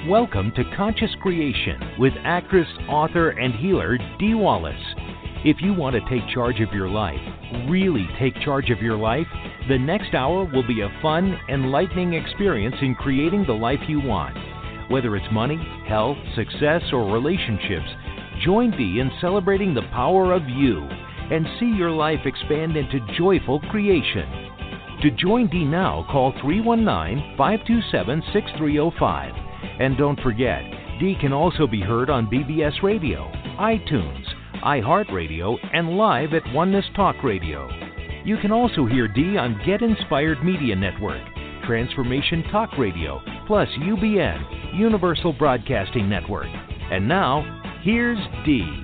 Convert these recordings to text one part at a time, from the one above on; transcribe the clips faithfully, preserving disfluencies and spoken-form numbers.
Welcome to Conscious Creation with actress, author, and healer Dee Wallace. If you want to take charge of your life, really take charge of your life, the next hour will be a fun, enlightening experience in creating the life you want. Whether it's money, health, success, or relationships, join Dee in celebrating the power of you and see your life expand into joyful creation. To join Dee now, call three one nine, five two seven, six three zero five. And don't forget, Dee can also be heard on B B S Radio, iTunes, iHeartRadio, and live at Oneness Talk Radio. You can also hear Dee on Get Inspired Media Network, Transformation Talk Radio, plus U B N, Universal Broadcasting Network. And now, here's Dee.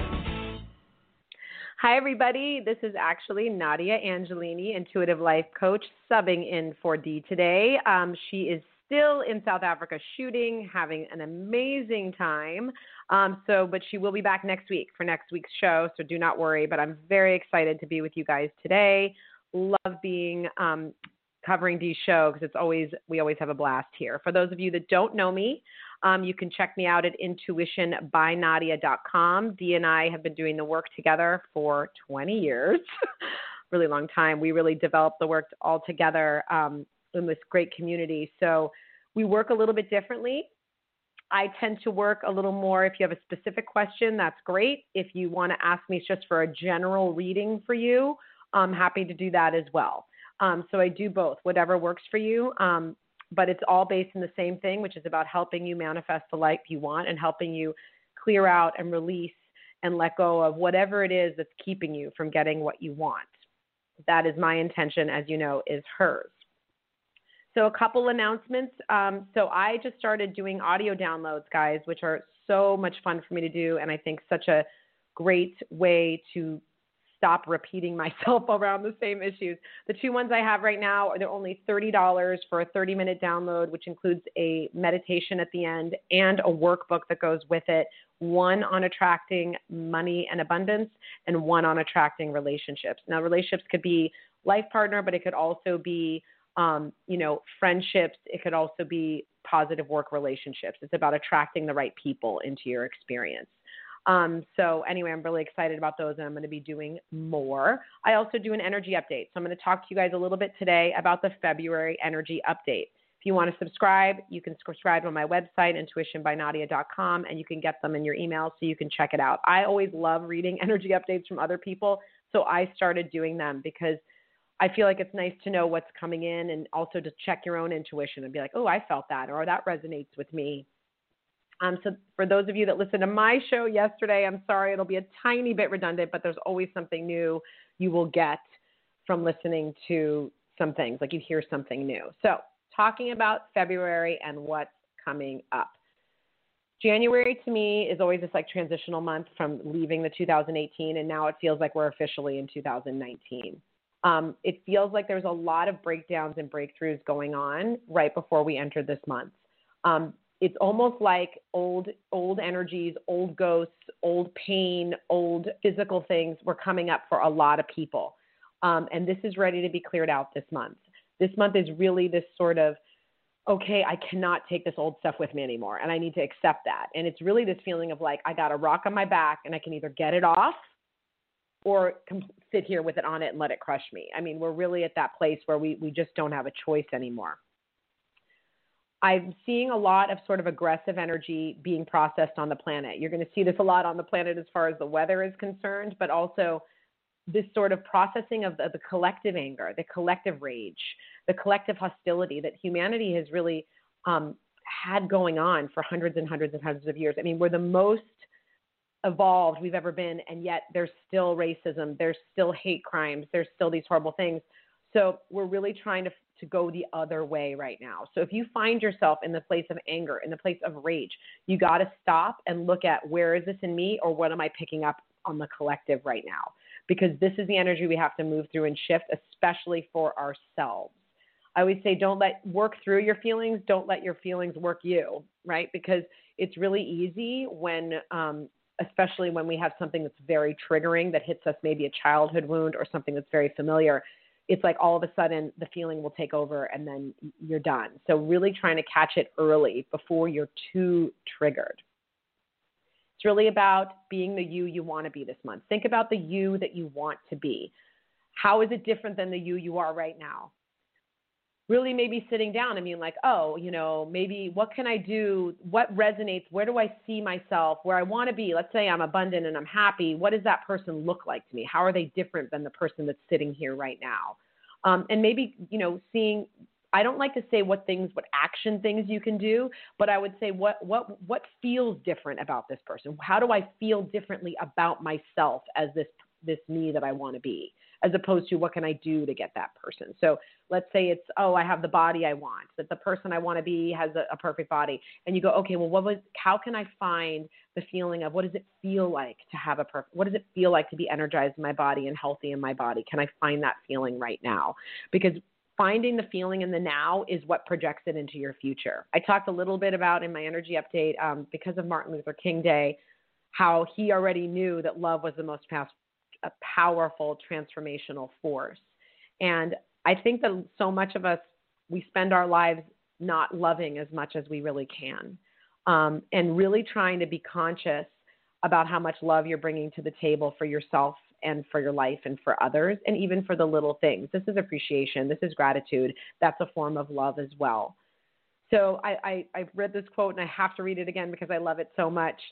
Hi, everybody. This is actually Nadia Angelini, Intuitive Life Coach, subbing in for Dee today. Um, she is still in South Africa shooting, having an amazing time. Um, so, but she will be back next week for next week's show, so do not worry. But I'm very excited to be with you guys today. Love being um, covering Dee's show because it's always we always have a blast here. For those of you that don't know me, um, you can check me out at intuition by nadia dot com. Dee and I have been doing the work together for twenty years, really long time. We really developed the work all together um, in this great community. So we work a little bit differently. I tend to work a little more. If you have a specific question, that's great. If you want to ask me just for a general reading for you, I'm happy to do that as well. Um, so I do both, whatever works for you. Um, but it's all based in the same thing, which is about helping you manifest the life you want and helping you clear out and release and let go of whatever it is that's keeping you from getting what you want. That is my intention, as you know, is hers. So a couple announcements. Um, so I just started doing audio downloads, guys, which are so much fun for me to do, and I think such a great way to stop repeating myself around the same issues. The two ones I have right now, they're only thirty dollars for a thirty-minute download, which includes a meditation at the end and a workbook that goes with it, one on attracting money and abundance and one on attracting relationships. Now, relationships could be life partner, but it could also be Um, you know, friendships. It could also be positive work relationships. It's about attracting the right people into your experience. Um, so anyway, I'm really excited about those, and I'm going to be doing more. I also do an energy update. So I'm going to talk to you guys a little bit today about the February energy update. If you want to subscribe, you can subscribe on my website, intuition by nadia dot com, and you can get them in your email so you can check it out. I always love reading energy updates from other people, so I started doing them because I feel like it's nice to know what's coming in and also to check your own intuition and be like, oh, I felt that, or that resonates with me. Um, so for those of you that listened to my show yesterday, I'm sorry, it'll be a tiny bit redundant, but there's always something new you will get from listening to some things, like you hear something new. So talking about February and what's coming up. January to me is always this like transitional month from leaving the two thousand eighteen, and now it feels like we're officially in two thousand nineteen. Um, it feels like there's a lot of breakdowns and breakthroughs going on right before we enter this month. Um, it's almost like old, old energies, old ghosts, old pain, old physical things were coming up for a lot of people. Um, and this is ready to be cleared out this month. This month is really this sort of, okay, I cannot take this old stuff with me anymore, and I need to accept that. And it's really this feeling of like, I got a rock on my back, and I can either get it off or sit here with it on it and let it crush me. I mean, we're really at that place where we, we just don't have a choice anymore. I'm seeing a lot of sort of aggressive energy being processed on the planet. You're going to see this a lot on the planet as far as the weather is concerned, but also this sort of processing of the, the collective anger, the collective rage, the collective hostility that humanity has really um, had going on for hundreds and hundreds and hundreds of years. I mean, we're the most evolved we've ever been, and yet there's still racism, there's still hate crimes, there's still these horrible things. So we're really trying to to go the other way right now. So if you find yourself in the place of anger, in the place of rage, you got to stop and look at where is this in me, or what am I picking up on the collective right now? Because this is the energy we have to move through and shift, especially for ourselves. I always say, don't let work through your feelings. Don't let your feelings work you, right? Because it's really easy when, um, especially when we have something that's very triggering that hits us, maybe a childhood wound or something that's very familiar. it's like all of a sudden the feeling will take over and then you're done. So really trying to catch it early before you're too triggered. It's really about being the you you want to be this month. Think about the you that you want to be. How is it different than the you you are right now? Really maybe sitting down and being like, oh, you know, maybe what can I do? What resonates? Where do I see myself? Where I want to be? Let's say I'm abundant and I'm happy. What does that person look like to me? How are they different than the person that's sitting here right now? Um, and maybe, you know, seeing, I don't like to say what things, what action things you can do, but I would say what, what, what feels different about this person? How do I feel differently about myself as this, this me that I want to be, as opposed to what can I do to get that person? So let's say it's, oh, I have the body I want, that the person I want to be has a, a perfect body. And you go, okay, well, what was, how can I find the feeling of what does it feel like to have a perfect, what does it feel like to be energized in my body and healthy in my body? Can I find that feeling right now? Because finding the feeling in the now is what projects it into your future. I talked a little bit about in my energy update, um, because of Martin Luther King Day, how he already knew that love was the most past, a powerful transformational force. And I think that so much of us, we spend our lives not loving as much as we really can, um, and really trying to be conscious about how much love you're bringing to the table for yourself and for your life and for others, and even for the little things. This is appreciation. This is gratitude. That's a form of love as well. So I, I, I've read this quote, and I have to read it again because I love it so much.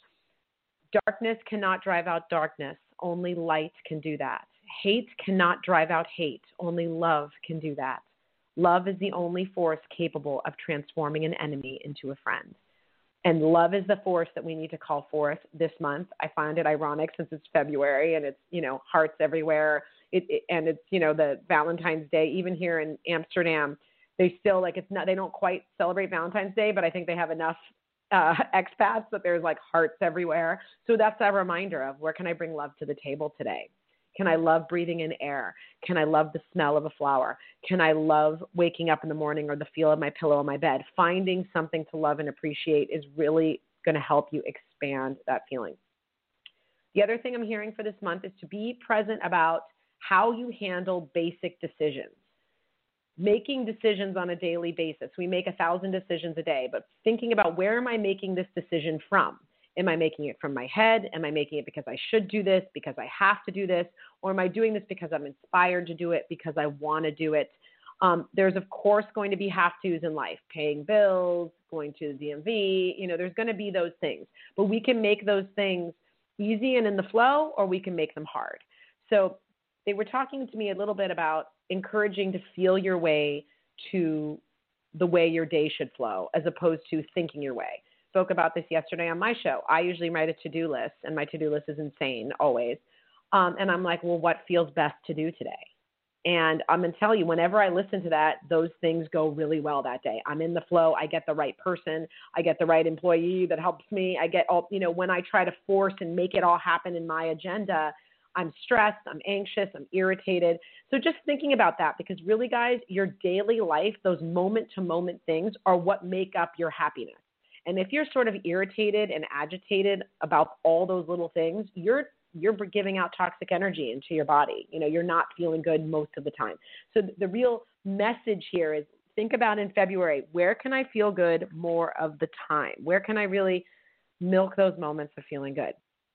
Darkness cannot drive out darkness. Only light can do that. Hate cannot drive out hate. Only love can do that. Love is the only force capable of transforming an enemy into a friend. And love is the force that we need to call forth this month. I find it ironic since it's February and it's, you know, hearts everywhere. It, it, and it's, you know, the Valentine's Day, even here in Amsterdam, they still like, it's not, they don't quite celebrate Valentine's Day, but I think they have enough uh, expats that there's like hearts everywhere. So that's a reminder of where can I bring love to the table today? Can I love breathing in air? Can I love the smell of a flower? Can I love waking up in the morning or the feel of my pillow on my bed? Finding something to love and appreciate is really going to help you expand that feeling. The other thing I'm hearing for this month is to be present about how you handle basic decisions. Making decisions on a daily basis. We make a thousand decisions a day, but thinking about where am I making this decision from? Am I making it from my head? Am I making it because I should do this, because I have to do this? Or am I doing this because I'm inspired to do it, because I want to do it? Um, there's, of course, going to be have-tos in life, paying bills, going to the D M V. You know, there's going to be those things. But we can make those things easy and in the flow, or we can make them hard. So they were talking to me a little bit about encouraging to feel your way to the way your day should flow, as opposed to thinking your way. Spoke about this yesterday on my show. I usually write a to-do list, and my to-do list is insane always. Um, and I'm like, well, what feels best to do today? And I'm going to tell you, whenever I listen to that, those things go really well that day. I'm in the flow. I get the right person. I get the right employee that helps me. I get all, you know, when I try to force and make it all happen in my agenda, I'm stressed, I'm anxious, I'm irritated. So just thinking about that, because really, guys, your daily life, those moment-to-moment things are what make up your happiness. And if you're sort of irritated and agitated about all those little things, you're you're giving out toxic energy into your body. You know, you're not feeling good most of the time. So the real message here is think about in February, where can I feel good more of the time? Where can I really milk those moments of feeling good?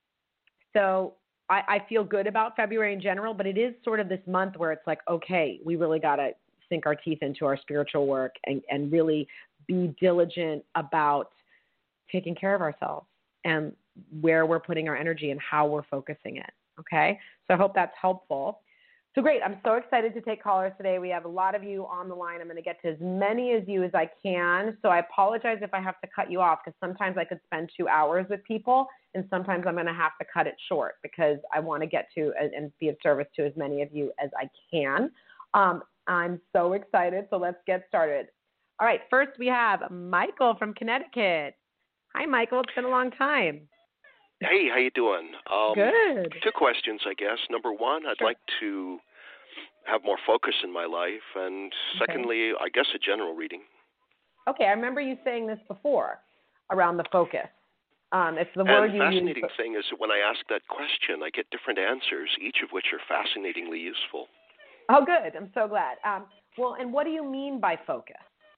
So I, I feel good about February in general, but it is sort of this month where it's like, okay, we really got to sink our teeth into our spiritual work and, and really be diligent about taking care of ourselves and where we're putting our energy and how we're focusing it. Okay. So I hope that's helpful. So great. I'm so excited to take callers today. We have a lot of you on the line. I'm going to get to as many as you as I can. So I apologize if I have to cut you off, because sometimes I could spend two hours with people and sometimes I'm going to have to cut it short because I want to get to and, and be of service to as many of you as I can. Um, I'm so excited. So let's get started. All right. First we have Michael from Connecticut. Hi, Michael. It's been a long time. Hey, how you doing? Um, Good. Two questions, I guess. Number one, I'd Sure. like to have more focus in my life, and secondly, Okay. I guess a general reading. Okay, I remember you saying this before around the focus. Um, it's the and word the you fascinating use. thing is that when I ask that question, I get different answers, each of which are fascinatingly useful. Oh, good. I'm so glad. Um, well, and what do you mean by focus?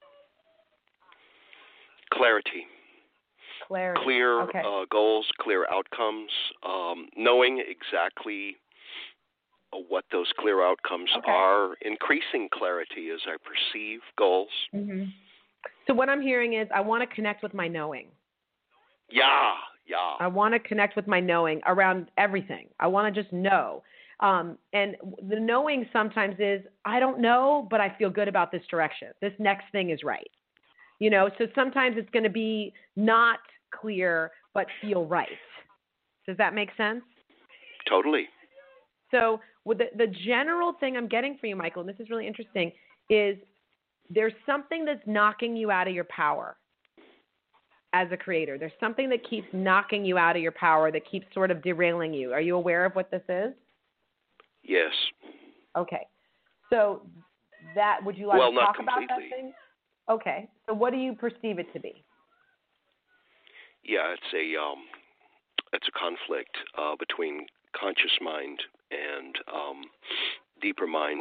Clarity. Clarity. Clear Okay. uh, goals, clear outcomes, um, knowing exactly uh, what those clear outcomes Okay. are, increasing clarity as I perceive goals. Mm-hmm. So what I'm hearing is I want to connect with my knowing. Yeah, yeah. I want to connect with my knowing around everything. I want to just know. Um, and the knowing sometimes is, I don't know, but I feel good about this direction. This next thing is right. You know, so sometimes it's going to be not clear, but feel right. Does that make sense? Totally. So with the, the general thing I'm getting for you, Michael, and this is really interesting, is there's something that's knocking you out of your power as a creator. There's something that keeps knocking you out of your power, that keeps sort of derailing you. Are you aware of what this is? Yes. Okay. So that, would you like well, to not talk completely. about that thing? Okay. So what do you perceive it to be? Yeah, it's a um, it's a conflict uh, between conscious mind and um, deeper mind.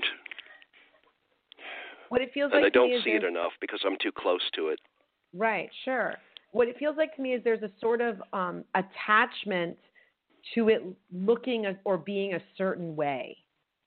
What it feels and like I don't to me see is it enough because I'm too close to it. Right, sure. What it feels like to me is there's a sort of um, attachment to it looking a, or being a certain way.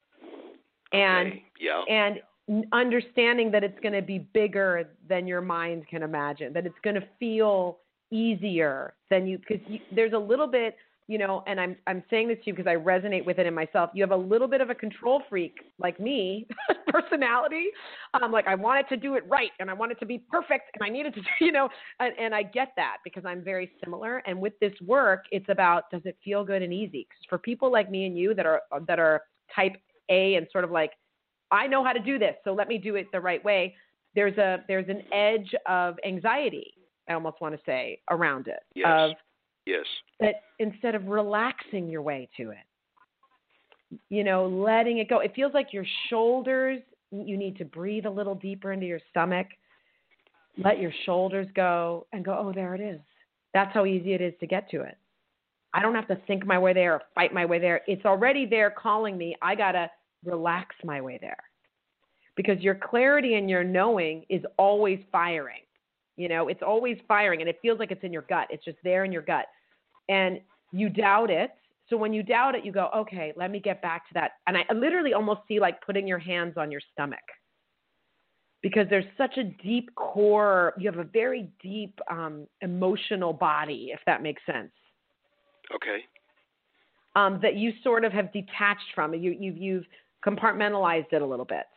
And okay. Yeah. and understanding that it's going to be bigger than your mind can imagine, that it's going to feel easier than you, because there's a little bit, you know, and I'm I'm saying this to you because I resonate with it in myself. You have a little bit of a control freak like me personality. Um, like I want it to do it right, and I want it to be perfect, and I need it to, you know, and, and I get that because I'm very similar. And with this work, it's about, does it feel good and easy? Because for people like me and you that are that are type A and sort of like, I know how to do this, so let me do it the right way. There's a there's an edge of anxiety, I almost want to say, around it. Yes. Of, yes. That instead of relaxing your way to it, you know, letting it go. It feels like your shoulders, you need to breathe a little deeper into your stomach. Let your shoulders go and go, oh, there it is. That's how easy it is to get to it. I don't have to think my way there or fight my way there. It's already there calling me. I got to relax my way there. Because your clarity and your knowing is always firing. You know, it's always firing, and it feels like it's in your gut. It's just there in your gut. And you doubt it. So when you doubt it, you go, okay, let me get back to that. And I literally almost see like putting your hands on your stomach. Because there's such a deep core, you have a very deep um, emotional body, if that makes sense. Okay. Um, that you sort of have detached from. You, you've, you've compartmentalized it a little bit.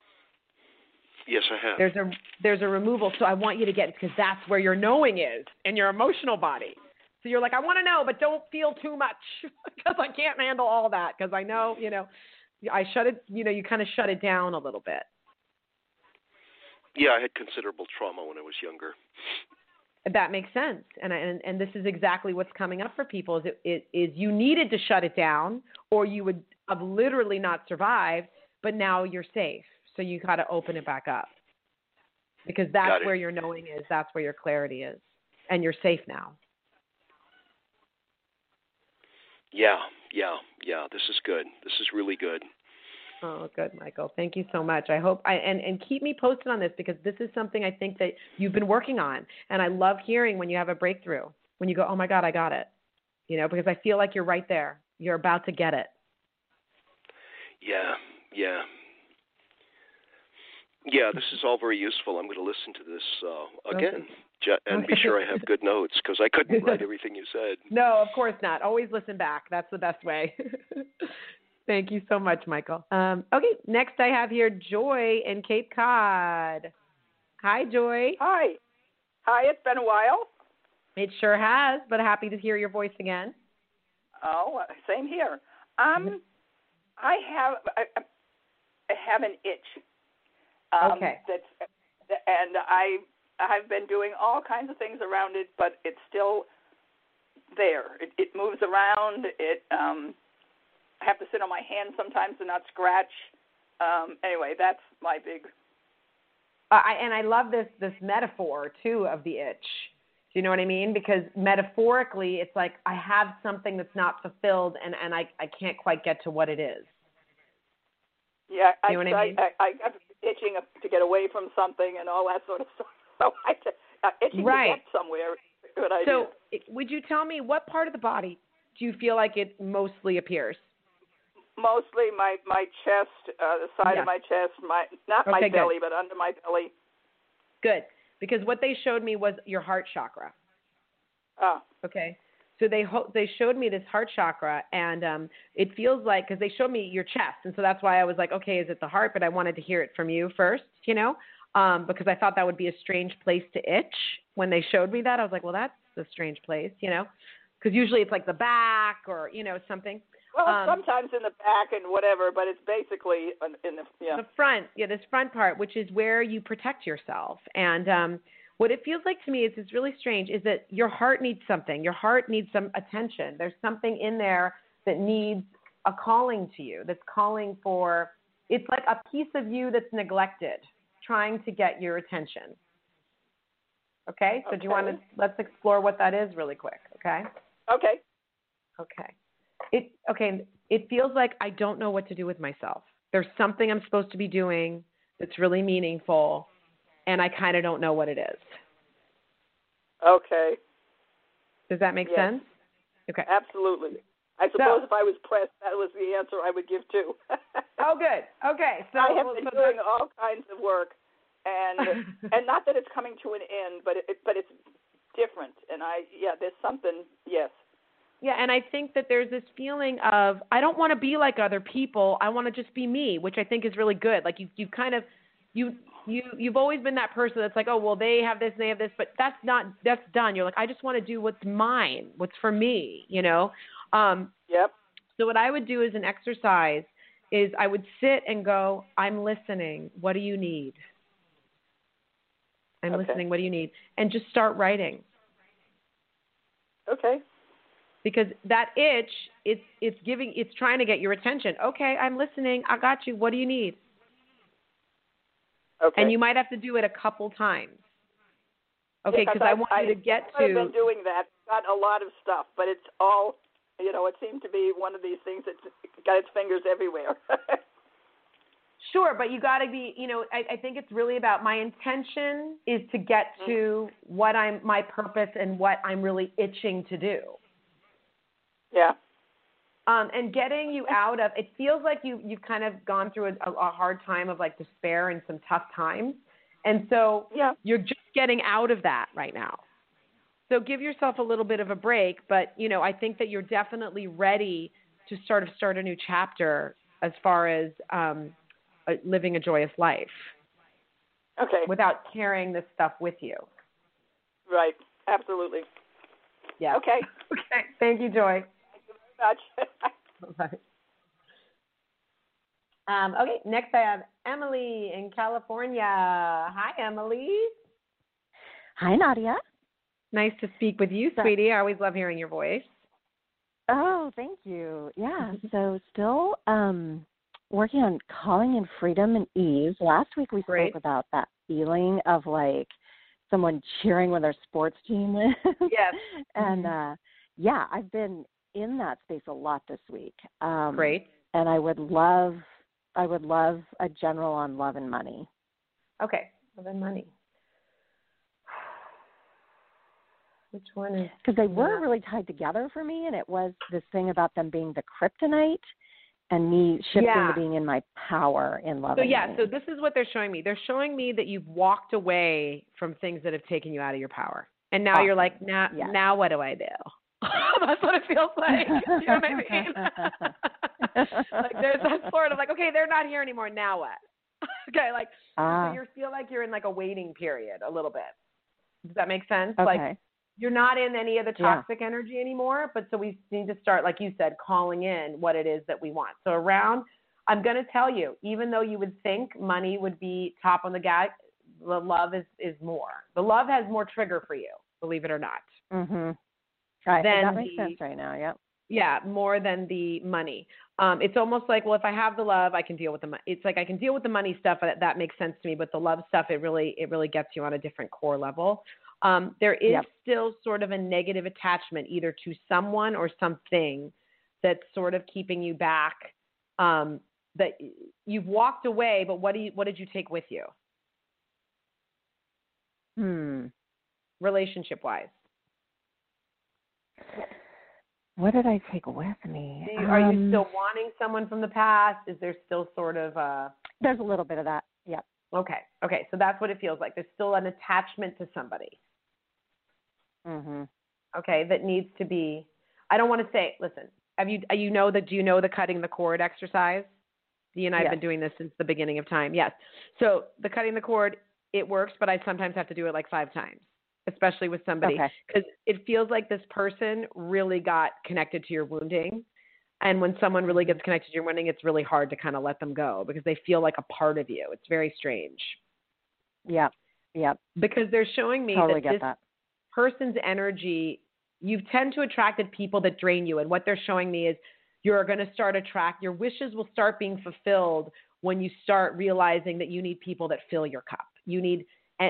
Yes, I have. There's a there's a removal. So I want you to get it because that's where your knowing is, in your emotional body. So you're like, I want to know, but don't feel too much because I can't handle all that because I know, you know, I shut it, you know, you kind of shut it down a little bit. Yeah, I had considerable trauma when I was younger. That makes sense. And, and and this is exactly what's coming up for people is, it, it, is you needed to shut it down or you would have literally not survived, but now you're safe. So you got to open it back up because that's where your knowing is. That's where your clarity is. And you're safe now. Yeah, yeah, yeah. This is good. This is really good. Oh, good, Michael. Thank you so much. I hope I and, and keep me posted on this because this is something I think that you've been working on. And I love hearing when you have a breakthrough, when you go, oh, my God, I got it. You know, because I feel like you're right there. You're about to get it. Yeah, yeah. Yeah, this is all very useful. I'm going to listen to this uh, again okay. and okay. be sure I have good notes because I couldn't write everything you said. No, of course not. Always listen back. That's the best way. Thank you so much, Michael. Um, okay, next I have here Joy in Cape Cod. Hi, Joy. Hi. Hi, it's been a while. It sure has, but happy to hear your voice again. Oh, same here. Um, I have I, I have an itch. Um, okay. That's and I I've been doing all kinds of things around it, but it's still there. It, it moves around. It um, I have to sit on my hand sometimes and not scratch. Um, anyway, that's my big. Uh, I, and I love this this metaphor too of the itch. Do you know what I mean? Because metaphorically, it's like I have something that's not fulfilled, and, and I, I can't quite get to what it is. Yeah, I, you know what I mean? I, I, I got itching to get away from something and all that sort of stuff. So I, uh, itching right. to get somewhere is a good idea. So would you tell me what part of the body do you feel like it mostly appears? Mostly my, my chest, uh, the side yes. of my chest, my not okay, my good. belly, but under my belly. Good, because what they showed me was your heart chakra. Oh. Okay. So they ho- they showed me this heart chakra, and um, it feels like, because they showed me your chest, and so that's why I was like, okay, is it the heart? But I wanted to hear it from you first, you know, um, because I thought that would be a strange place to itch. When they showed me that, I was like, well, that's a strange place, you know, because usually it's like the back or, you know, something. Well, um, sometimes in the back and whatever, but it's basically in the yeah. the front, yeah, this front part, which is where you protect yourself. And um, what it feels like to me is it's really strange, is that your heart needs something. Your heart needs some attention. There's something in there that needs a calling to you, that's calling for, it's like a piece of you that's neglected, trying to get your attention. Okay? So okay. do you want to, let's explore what that is really quick, okay? Okay. Okay. It okay, it feels like I don't know what to do with myself. There's something I'm supposed to be doing that's really meaningful, and I kind of don't know what it is. Okay. Does that make yes. sense? Okay. Absolutely. I suppose so, if I was pressed, that was the answer I would give too. oh, good. Okay. So I have well, been so doing all kinds of work, and and not that it's coming to an end, but it, but it's different. And I yeah, there's something. Yes. Yeah, and I think that there's this feeling of, I don't want to be like other people. I want to just be me, which I think is really good. Like you, you kind of, you, you, you've always been that person that's like, oh, well, they have this, and they have this, but that's not, that's done. You're like, I just want to do what's mine, what's for me, you know? Um, yep. So what I would do as an exercise is I would sit and go, I'm listening. What do you need? I'm okay. listening. What do you need? And just start writing. Okay. Because that itch, it's it's giving, it's trying to get your attention. Okay, I'm listening. I got you. What do you need? Okay. And you might have to do it a couple times. Okay, because yeah, I want I, you to get I, to. I've been doing that. Got a lot of stuff, but it's all, you know, it seemed to be one of these things that's got its fingers everywhere. Sure, but you got to be, you know, I, I think it's really about, my intention is to get mm-hmm. to what I'm, my purpose and what I'm really itching to do. Yeah. Um, and getting you out of, it feels like you, you've kind of gone through a, a hard time of like despair and some tough times. And so yeah. you're just getting out of that right now. So give yourself a little bit of a break. But, you know, I think that you're definitely ready to sort of start a new chapter as far as um, uh, living a joyous life. Okay. Without carrying this stuff with you. Right. Absolutely. Yeah. Okay. Okay. Thank you, Joy. Much. Bye. Um, okay, next I have Emily in California. Hi, Emily. Hi, Nadia. Nice to speak with you, sweetie. I always love hearing your voice. Oh, thank you. Yeah, so still um, working on calling in freedom and ease. Last week we Great. spoke about that feeling of like someone cheering when their sports team wins. Yes. and mm-hmm. uh, yeah, I've been in that space a lot this week. Um, Great. And I would love, I would love a general on love and money. Okay, love and money. Which one is? Because they were really tied together for me, and it was this thing about them being the kryptonite and me shifting yeah. to being in my power in love so, and yeah, money. So this is what they're showing me. They're showing me that you've walked away from things that have taken you out of your power. And now awesome. You're like, now, yes. now what do I do? That's what it feels like. You know what I mean? Like there's that sort of like, okay, they're not here anymore. Now what? Okay, like ah. so you feel like you're in like a waiting period a little bit. Does that make sense? Okay. Like you're not in any of the toxic yeah. energy anymore, but so we need to start, like you said, calling in what it is that we want. So around, I'm going to tell you, even though you would think money would be top on the gag, the love is, is more. The love has more trigger for you, believe it or not. Mm-hmm. Right. Than that makes the, sense right now, yep. Yeah, more than the money. Um, it's almost like, well, if I have the love, I can deal with the money. It's like I can deal with the money stuff. That, that makes sense to me. But the love stuff, it really it really gets you on a different core level. Um, there is yep. still sort of a negative attachment either to someone or something that's sort of keeping you back um, that you've walked away, but what do you, what did you take with you? Hmm. Relationship wise? What did I take with me? You, are um, you still wanting someone from the past? Is there still sort of a... There's a little bit of that. Yep. Okay. Okay. So that's what it feels like. There's still an attachment to somebody. Mm-hmm. Okay. That needs to be, I don't want to say, listen, have you, you know that, do you know the cutting the cord exercise? Dee and I have Yes. been doing this since the beginning of time. Yes. So the cutting the cord, it works, but I sometimes have to do it like five times, especially with somebody, because Okay. it feels like this person really got connected to your wounding. And when someone really gets connected to your wounding, it's really hard to kind of let them go because they feel like a part of you. It's very strange. Yep. Yep. Because they're showing me Totally that get this that. person's energy, you tend to attract people that drain you. And what they're showing me is you're going to start attract, your wishes will start being fulfilled when you start realizing that you need people that fill your cup. You need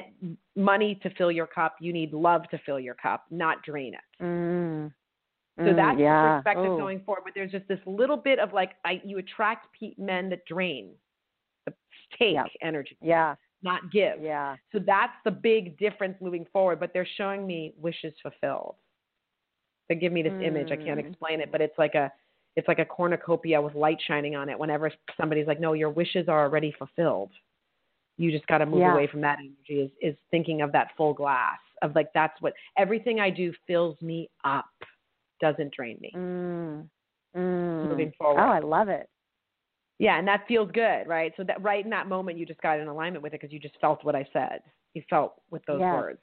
money to fill your cup. You need love to fill your cup, not drain it. Mm. So that's yeah. the perspective Ooh. going forward. But there's just this little bit of like, I, you attract pe- men that drain, the take Yep. energy, Yeah. not give. Yeah. So that's the big difference moving forward. But they're showing me wishes fulfilled. They give me this mm. image. I can't explain it, but it's like a, it's like a cornucopia with light shining on it. Whenever somebody's like, no, your wishes are already fulfilled. You just got to move yeah. away from that energy, is, is thinking of that full glass of like, that's what everything I do fills me up. Doesn't drain me. Mm. Mm. Moving forward. Oh, I love it. Yeah, and that feels good, right? So that right in that moment, you just got in alignment with it because you just felt what I said. You felt with those yes. words.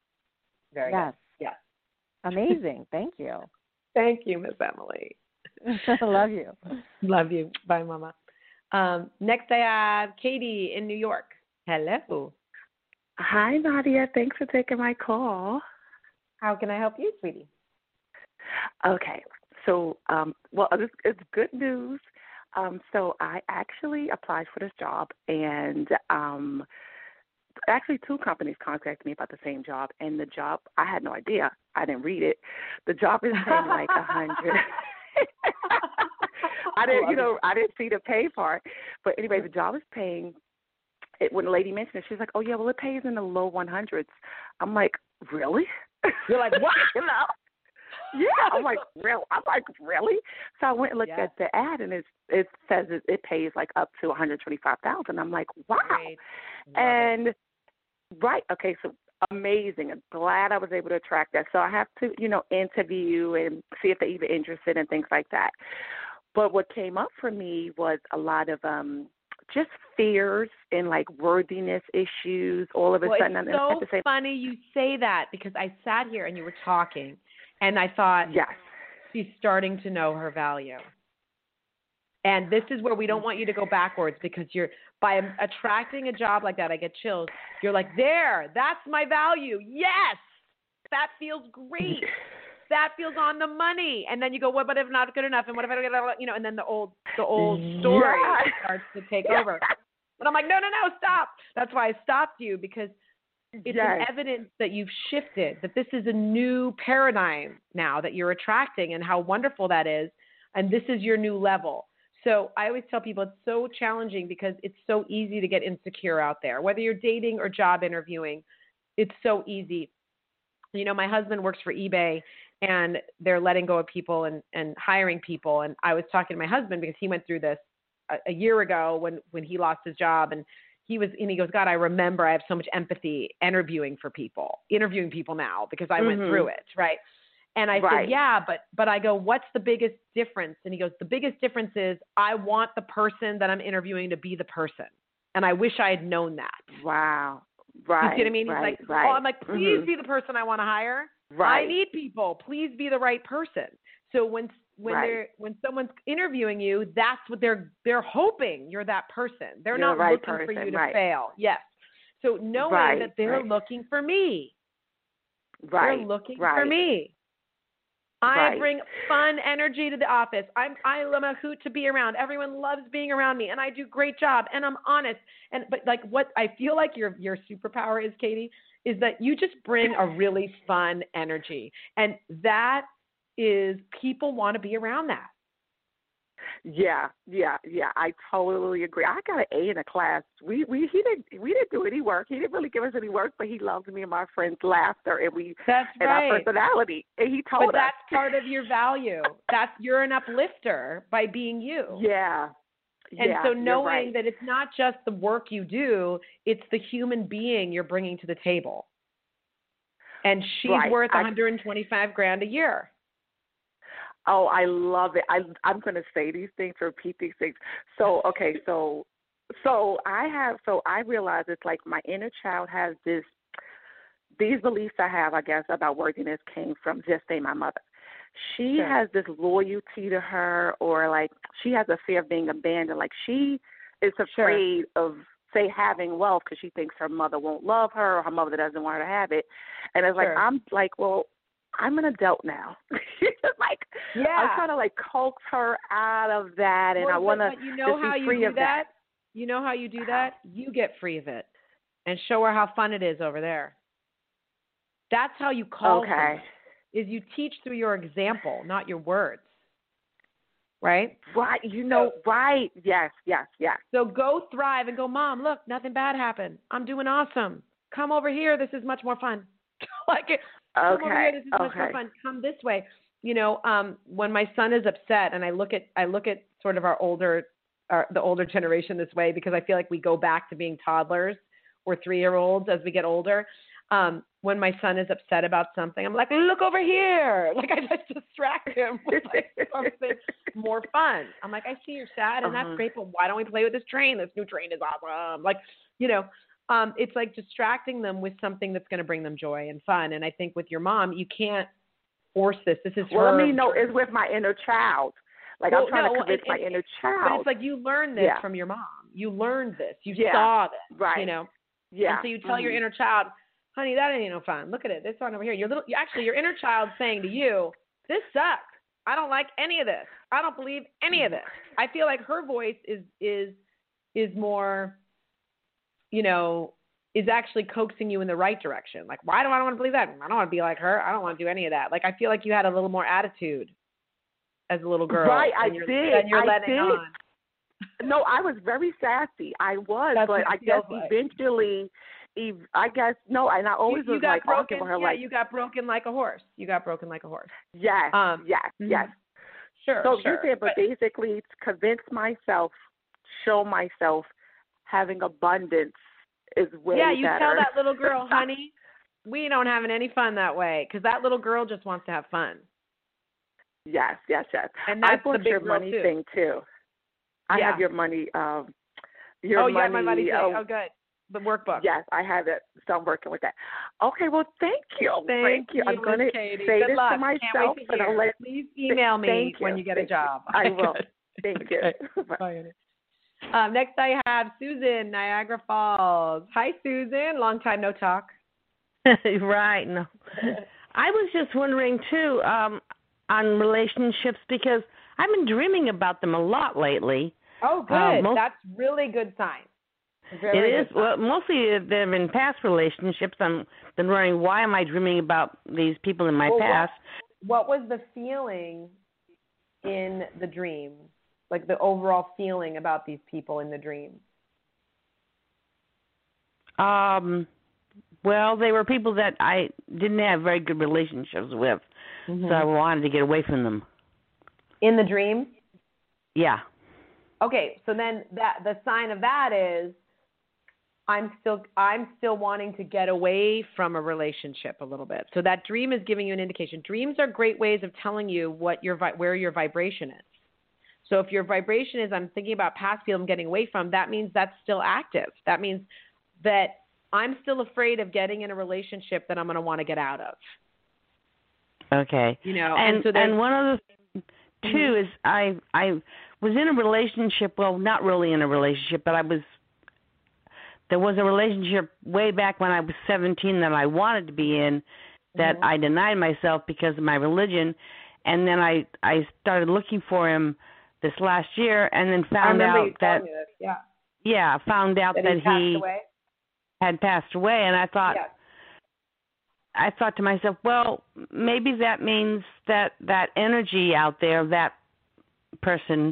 Very yes. good. Yeah. Amazing. Thank you. Thank you, Miss Emily. I love you. Love you. Bye, Mama. Um, next, I have Katie in New York. Hello. Hi, Nadia. Thanks for taking my call. How can I help you, sweetie? Okay. So, um, well, it's, it's good news. Um, so I actually applied for this job, and um, actually two companies contacted me about the same job, and the job, I had no idea. I didn't read it. The job is paying like a hundred. I didn't, you know, I didn't see the pay part. But anyway, the job is paying. It, when the lady mentioned it, she was like, "Oh yeah, well it pays in the low one hundreds." I'm like, "Really?" You're like, "What?" You know? Yeah, I'm like, real. I'm like, really? So I went and looked yes. at the ad, and it it says it, it pays like up to one hundred twenty-five thousand. I'm like, wow. And it. right, okay, so amazing. I'm glad I was able to attract that. So I have to, you know, interview and see if they're even interested and things like that. But what came up for me was a lot of um just fears and like worthiness issues. All of a well, sudden, it's I'm so at the same. funny you say that because I sat here and you were talking. And I thought, yes. she's starting to know her value. And this is where we don't want you to go backwards because you're, by attracting a job like that, I get chills. You're like, there, that's my value. Yes, that feels great. That feels on the money. And then you go, what, but if not good enough? And what if I don't get, you know, and then the old, the old story yes. starts to take over. And I'm like, no, no, no, stop. That's why I stopped you because it's yes. an evidence that you've shifted, that this is a new paradigm now that you're attracting and how wonderful that is. And this is your new level. So I always tell people it's so challenging because it's so easy to get insecure out there, whether you're dating or job interviewing. It's so easy. You know, my husband works for eBay and they're letting go of people and, and hiring people. And I was talking to my husband because he went through this a, a year ago when, when he lost his job, and He was, and he goes, God, I remember I have so much empathy interviewing for people, interviewing people now because I mm-hmm. went through it, right? And I right. said, yeah, but but I go, what's the biggest difference? And he goes, the biggest difference is I want the person that I'm interviewing to be the person, and I wish I had known that. Wow, right? You see what I mean? Right, He's like, right. oh, I'm like, please mm-hmm. be the person I want to hire. Right. I need people. Please be the right person. So when when right. they're when someone's interviewing you, that's what they're they're hoping you're that person. They're you're not the right looking person. for you to right. fail. Yes. So knowing right. that they're right. looking for me. Right. They're looking right. for me. I right. bring fun energy to the office. I'm I am a hoot to be around. Everyone loves being around me, and I do a great job, and I'm honest. And but like what I feel like your your superpower is, Katie, is that you just bring a really fun energy, and that is people want to be around that. Yeah, yeah, yeah. I totally agree. I got an A in a class. We we he didn't we didn't do any work. He didn't really give us any work, but he loved me and my friends' laughter and we That's and right. our personality. And he told but us. that's part of your value. That's you're an uplifter by being you. Yeah. And yeah, so you're knowing right. that it's not just the work you do, it's the human being you're bringing to the table. And she's Right. worth I- one hundred twenty-five grand a year. Oh, I love it. I, I'm going to say these things, repeat these things. So, okay, so so I have, so I realize it's like my inner child has this, these beliefs I have, I guess, about worthiness came from just say my mother. She Sure. has this loyalty to her, or like she has a fear of being abandoned. Like she is afraid sure. of, say, having wealth because she thinks her mother won't love her or her mother doesn't want her to have it. And it's sure. like, I'm like, well, I'm an adult now. like, yeah. I'm trying to like coax her out of that, and well, I want to you know be how you free do of that? that. You know how you do that? You get free of it, and show her how fun it is over there. That's how you call okay. someone, is you teach through your example, not your words. Right? Right. You know, so, right. Yes, yes, yes. So go thrive and go, Mom, look, nothing bad happened. I'm doing awesome. Come over here. This is much more fun. like it. Come okay. over here. This is okay. much more fun. Come this way. You know, um, when my son is upset, and I look at I look at sort of our older, our, the older generation this way, because I feel like we go back to being toddlers or three-year-olds as we get older. Um, when my son is upset about something, I'm like, look over here. Like I just distract him with like something more fun. I'm like, I see you're sad, and uh-huh. that's great, but why don't we play with this train? This new train is awesome. Like, you know. Um, it's like distracting them with something that's going to bring them joy and fun. And I think with your mom, you can't force this. This is well, her. Well, I mean, no, it's with my inner child. Like well, I'm trying no, to convince it, my it, inner child. But it's like you learned this yeah. from your mom. You learned this. You yeah. saw this. Right. You know. Yeah. And so you tell mm-hmm. your inner child, honey, that ain't no fun. Look at it. This one over here. Your little, actually, your inner child saying to you, this sucks. I don't like any of this. I don't believe any of this. I feel like her voice is is is more, you know, is actually coaxing you in the right direction. Like, why do I don't want to believe that? I don't want to be like her. I don't want to do any of that. Like, I feel like you had a little more attitude as a little girl. Right, and I you're, did. And you're I letting did. on. No, I was very sassy. I was, That's but I guess like. eventually, I guess, no, and I always you, you was got like broken, arguing with her yeah, like. you got broken like a horse. You got broken like a horse. Yes, um, yes, mm-hmm. yes. Sure, So sure. you said, but, but basically, convince myself, show myself, having abundance is way yeah, you better. tell that little girl, honey, we don't having any fun that way, because that little girl just wants to have fun. Yes, yes, yes. And that's I bought the big your money too. thing too. I yeah. have your money. Um, your oh, money. you have my money thing. Oh, oh, good. The workbook. Yes, I have it. So I'm working with that. Okay, well, thank you. Thank, thank you. you. I'm going to say Good this luck. to myself, to and I'll let. Please email me thank when you. you get thank a job. You. I will. Good. Thank okay. you. Bye. Um, next, I have Susan, Niagara Falls. Hi, Susan. Long time no talk. Right. No. I was just wondering, too, um, on relationships, because I've been dreaming about them a lot lately. Oh, good. Uh, most, That's really good sign. Very it is. good sign. Well, mostly they've been past relationships. I've been wondering, why am I dreaming about these people in my well, past? What, what was the feeling in the dream? Like the overall feeling about these people in the dream? Um, well, they were people that I didn't have very good relationships with, mm-hmm. so I wanted to get away from them. In the dream? Yeah. Okay, so then that the sign of that is I'm still I'm still wanting to get away from a relationship a little bit. So that dream is giving you an indication. Dreams are great ways of telling you what your where your vibration is. So if your vibration is I'm thinking about past people I'm getting away from, that means that's still active. That means that I'm still afraid of getting in a relationship that I'm going to want to get out of. Okay. You know, and and, so and one of the two mm-hmm. is I I was in a relationship. Well, not really in a relationship, but I was. There was a relationship way back when I was seventeen that I wanted to be in, that mm-hmm. I denied myself because of my religion, and then I I started looking for him this last year, and then found out that this. yeah yeah found out that, that he, passed he away? had passed away, and I thought. Yeah. I thought to myself, well, maybe that means that that energy out there, that person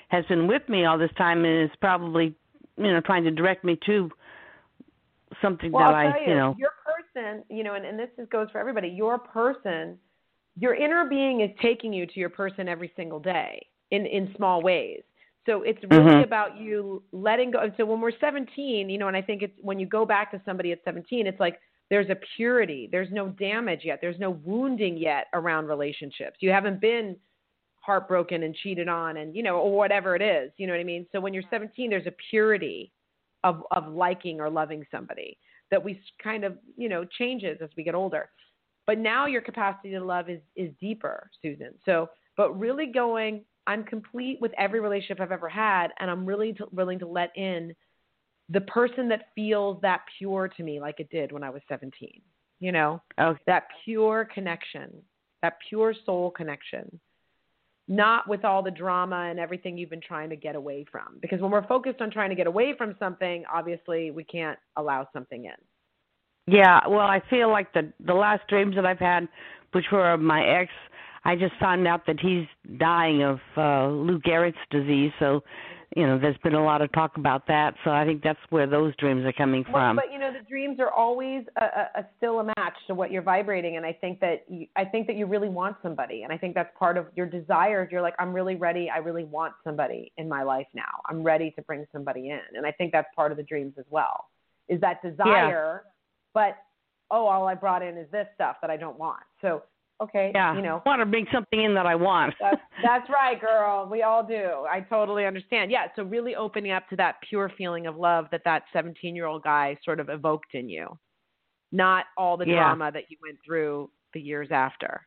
has been with me all this time and is probably, you know, trying to direct me to something well, that I'll I, tell you, you know. Your person, you know, and, and this is, goes for everybody, your person, your inner being is taking you to your person every single day in, in small ways. So it's really Mm-hmm. about you letting go. And so when we're seventeen, you know, and I think it's when you go back to somebody at seventeen, it's like there's a purity. There's no damage yet. There's no wounding yet around relationships. You haven't been heartbroken and cheated on and, you know, or whatever it is. You know what I mean? So when you're seventeen, there's a purity of, of liking or loving somebody that we kind of, you know, changes as we get older. But now your capacity to love is, is deeper, Susan. So, but really going, I'm complete with every relationship I've ever had, and I'm really to, willing to let in the person that feels that pure to me like it did when I was seventeen, you know, Okay. that pure connection, that pure soul connection, not with all the drama and everything you've been trying to get away from. Because when we're focused on trying to get away from something, obviously we can't allow something in. Yeah, well, I feel like the the last dreams that I've had, which were of my ex, I just found out that he's dying of uh, Lou Gehrig's disease. So, you know, there's been a lot of talk about that. So I think that's where those dreams are coming from. Well, but you know, the dreams are always a, a, a still a match to what you're vibrating, and I think that you, I think that you really want somebody, and I think that's part of your desires. You're like, I'm really ready. I really want somebody in my life now. I'm ready to bring somebody in, and I think that's part of the dreams as well. Is that desire? Yeah. But oh, all I brought in is this stuff that I don't want. So. Okay, yeah. you know. I want to bring something in that I want. that's, that's right, girl. We all do. I totally understand. Yeah, so really opening up to that pure feeling of love that that seventeen-year-old guy sort of evoked in you, not all the yeah. drama that you went through the years after.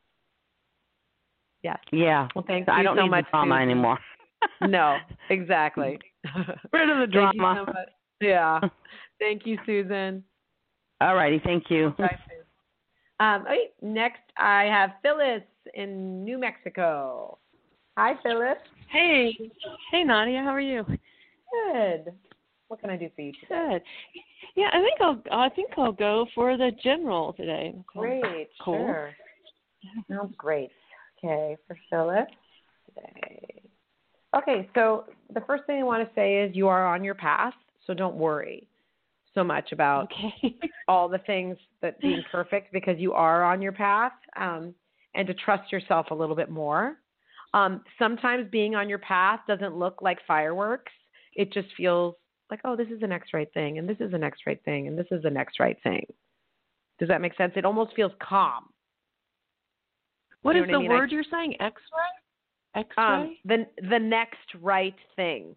Yes. Yeah. Well, thank I you don't so need much, the drama Susan. anymore. No, exactly. Rid of the drama. Thank you so much. Yeah. Thank you, Susan. All righty. Thank you. Bye, Susan. Um, okay, next I have Phyllis in New Mexico. Hi, Phyllis. Hey. Hey, Nadia. How are you? Good. What can I do for you today? Good. Yeah, I think I'll I think I'll go for the general today. Great. Cool. Sure. Sounds great. Okay, for Phyllis today. Okay, so the first thing I want to say is you are on your path, so don't worry so much about okay. all the things that being perfect, because you are on your path, um, and to trust yourself a little bit more. Um, sometimes being on your path doesn't look like fireworks. It just feels like, oh, this is the next right thing, and this is the next right thing, and this is the next right thing. Does that make sense? It almost feels calm. What you is know what the I mean? word I, you're saying? X-ray? X-ray? Um, the, the next right thing.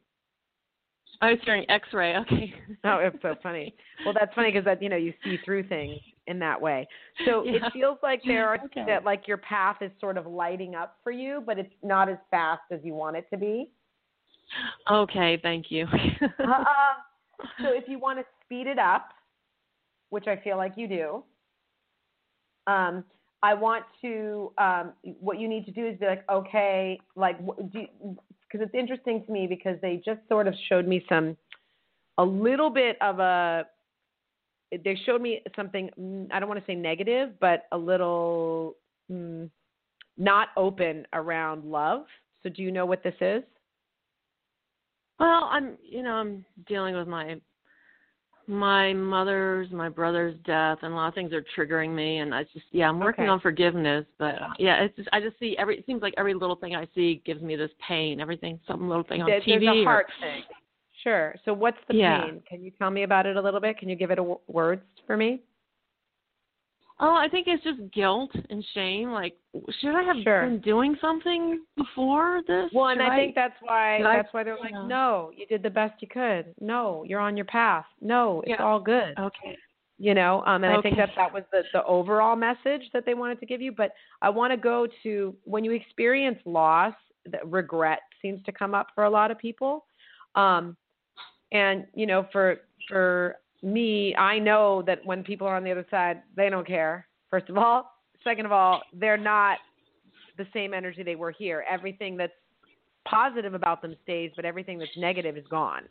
I was hearing X-ray. Okay. Oh, it's so funny. Well, that's funny because that you know you see through things in that way. So yeah. It feels like there are okay. that like your path is sort of lighting up for you, but it's not as fast as you want it to be. Okay, thank you. uh, so if you want to speed it up, which I feel like you do, um, I want to. Um, what you need to do is be like, okay, like do. You, because it's interesting to me because they just sort of showed me some, a little bit of a, they showed me something, I don't want to say negative, but a little mm, not open around love. So do you know what this is? Well, I'm, you know, I'm dealing with my, my mother's, my brother's death, and a lot of things are triggering me, and I just, yeah, I'm working okay. on forgiveness, but uh, yeah, it's just, I just see every, it seems like every little thing I see gives me this pain, everything, some little thing on There's T V. There's a heart or, thing. Sure. So what's the yeah. pain? Can you tell me about it a little bit? Can you give it a w- words for me? Oh, I think it's just guilt and shame. Like, should I have sure. been doing something before this? Well, and should I, I think that's why I, that's why they're like, yeah. no, you did the best you could. No, you're on your path. No, it's yeah. all good. Okay. You know, um, and okay. I think that that was the, the overall message that they wanted to give you. But I want to go to when you experience loss, that regret seems to come up for a lot of people. Um, and, you know, for for me, I know that when people are on the other side, they don't care, first of all. Second of all, they're not the same energy they were here. Everything that's positive about them stays, but everything that's negative is gone.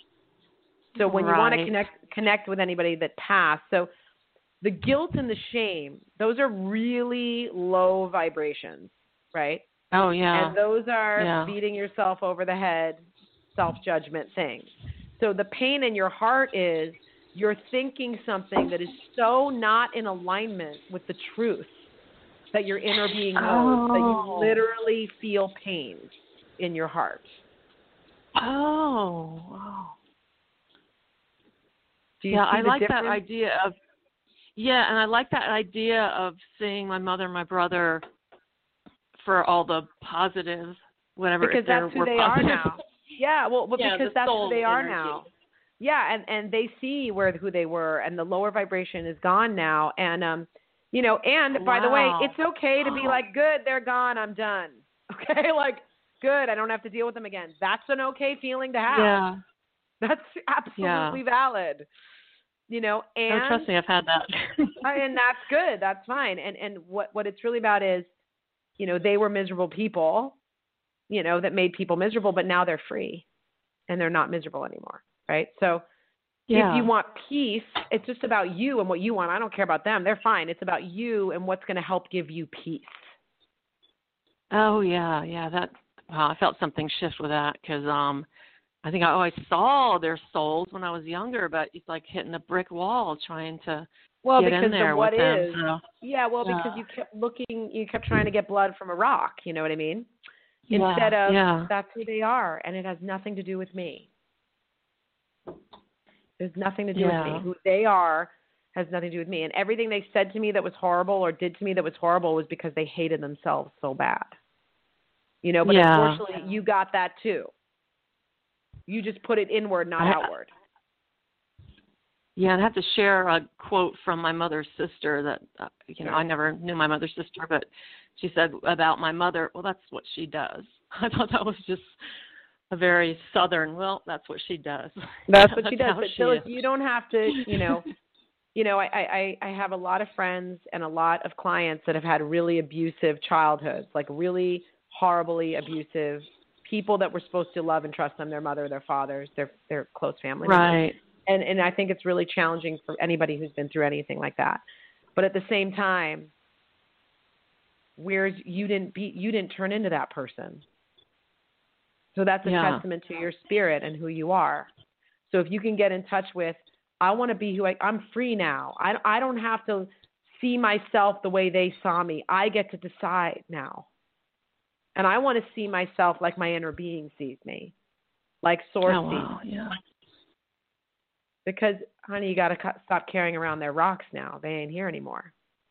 So when right. you want to connect connect with anybody that passed, so the guilt and the shame, those are really low vibrations, right? Oh, yeah. And those are yeah. beating yourself over the head, self-judgment things. So the pain in your heart is you're thinking something that is so not in alignment with the truth that your inner being knows, oh. that you literally feel pain in your heart. Oh, wow. Do you yeah, see I the like difference? that idea of, yeah, and I like that idea of seeing my mother and my brother for all the positive, whatever. Because if there that's who were they positive. are now. Yeah, well, well yeah, because the that's soul who they are energy. now. Yeah, and, and they see where who they were, and the lower vibration is gone now. And, um, you know, and by wow. the way, it's okay to be like, good, they're gone, I'm done. Okay, like, good, I don't have to deal with them again. That's an okay feeling to have. Yeah. That's absolutely yeah. valid. You know, and oh, trust me, I've had that. and that's good. That's fine. And and what what it's really about is, you know, they were miserable people, you know, that made people miserable, but now they're free, and they're not miserable anymore, right? So, yeah. if you want peace, it's just about you and what you want. I don't care about them; they're fine. It's about you and what's going to help give you peace. Oh yeah, yeah. That wow, I felt something shift with that because um. I think I always saw their souls when I was younger, but it's like hitting a brick wall trying to well, get because in there the what with is, them. So, yeah, well, yeah. because you kept looking, you kept trying to get blood from a rock. You know what I mean? Yeah, Instead of yeah. that's who they are, and it has nothing to do with me. There's nothing to do yeah. with me. Who they are has nothing to do with me. And everything they said to me that was horrible or did to me that was horrible was because they hated themselves so bad. You know, but yeah. unfortunately, you got that too. You just put it inward, not I, outward. Yeah, and I have to share a quote from my mother's sister that, uh, you know, I never knew my mother's sister, but she said about my mother, well, that's what she does. I thought that was just a very Southern, well, that's what she does. That's what she that's does. But she Phyllis, is. you don't have to, you know, you know, I, I, I have a lot of friends and a lot of clients that have had really abusive childhoods, like really horribly abusive people that were supposed to love and trust them, their mother, their fathers, their their close family members. Right. And and I think it's really challenging for anybody who's been through anything like that. But at the same time, where's you didn't be you didn't turn into that person. So that's a yeah. testament to your spirit and who you are. So if you can get in touch with, I want to be who I I'm free now. I I don't have to see myself the way they saw me. I get to decide now. And I want to see myself like my inner being sees me, like Source oh, wow. sees me. Yeah. Because, honey, you got to stop carrying around their rocks now. They ain't here anymore.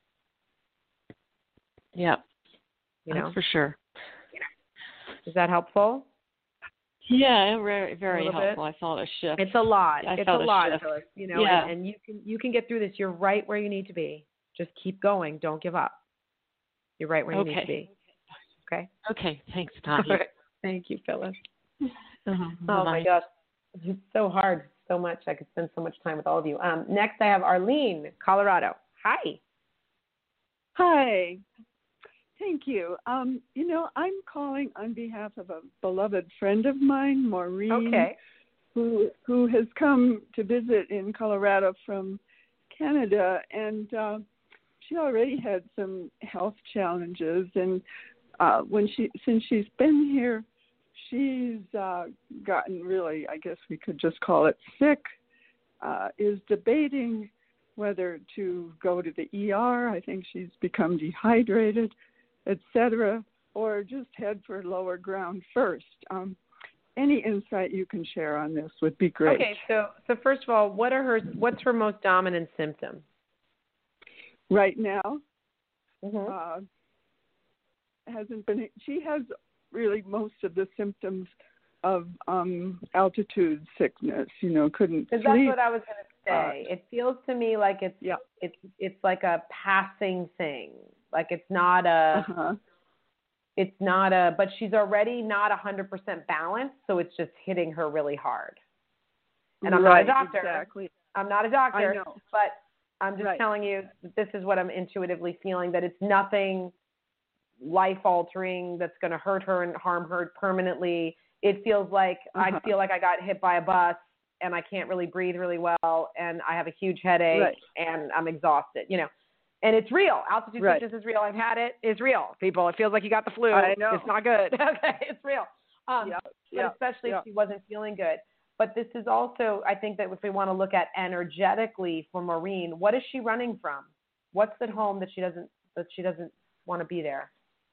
Yep. You That's know? for sure. Is that helpful? Yeah, very, very a helpful. Bit? I felt a shift. It's a lot. I it's felt a a lot, shift. Phyllis. You know, yeah. and, and you can you can get through this. You're right where you need to be. Just keep going. Don't give up. You're right where you okay. need to be. Okay. Okay. Thanks, Nadia. Right. Thank you, Phyllis. Uh-huh. Oh my gosh, it's so hard. So much. I could spend so much time with all of you. Um, next, I have Arlene, Colorado. Hi. Hi. Thank you. Um, you know, I'm calling on behalf of a beloved friend of mine, Maureen, okay. who who has come to visit in Colorado from Canada, and uh, she already had some health challenges, and uh, when she since she's been here, she's uh, gotten really, I guess we could just call it sick. Uh, is debating whether to go to the E R. I think she's become dehydrated, et cetera, or just head for lower ground first. Um, any insight you can share on this would be great. Okay, so so first of all, what are her what's her most dominant symptom? Right now, mm-hmm. uh, hasn't been. She has really most of the symptoms of um, altitude sickness. You know, couldn't sleep. Because that's what I was going to say. Uh, it feels to me like it's yeah. it's it's like a passing thing. Like it's not a. Uh-huh. It's not a. But she's already not a hundred percent balanced, so it's just hitting her really hard. And I'm right, not a doctor. Exactly. I'm not a doctor. I know. But I'm just right. telling you that this is what I'm intuitively feeling. That it's nothing life altering that's going to hurt her and harm her permanently. It feels like uh-huh. I feel like I got hit by a bus and I can't really breathe really well and I have a huge headache right. and I'm exhausted, you know. And it's real. Altitude right. sickness is real. I've had it. It's real, people. It feels like you got the flu. I know. It's not good. Okay, it's real. Um, yeah, but yeah, especially yeah. if she wasn't feeling good. But this is also, I think that if we want to look at energetically for Maureen, what is she running from? What's at home that she doesn't that she doesn't want to be there?